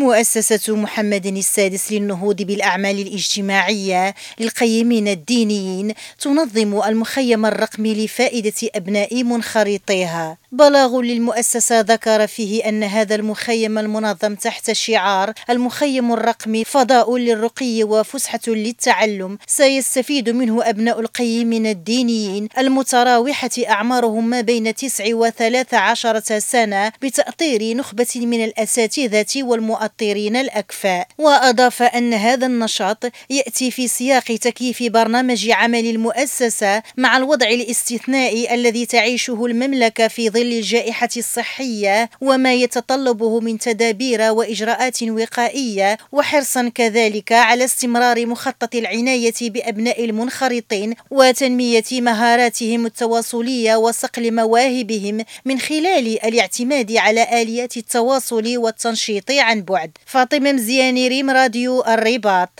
مؤسسة محمد السادس للنهوض بالأعمال الاجتماعية للقيمين الدينيين تنظم المخيم الرقمي لفائدة أبناء منخرطيها. بلاغ للمؤسسة ذكر فيه أن هذا المخيم المنظم تحت شعار المخيم الرقمي فضاء للرقي وفسحة للتعلم سيستفيد منه أبناء القيمين الدينيين المتراوحة أعمارهم ما بين 9 و13 سنة بتأطير نخبة من الأساتذة والمؤطرين الأكفاء. وأضاف أن هذا النشاط يأتي في سياق تكييف برنامج عمل المؤسسة مع الوضع الاستثنائي الذي تعيشه المملكة في ظل الجائحة الصحية وما يتطلبه من تدابير وإجراءات وقائية، وحرصا كذلك على استمرار مخطط العناية بأبناء المنخرطين وتنمية مهاراتهم التواصلية وصقل مواهبهم من خلال الاعتماد على آليات التواصل والتنشيط عن بعد. فاطمة مزياني، ريم راديو الرباط.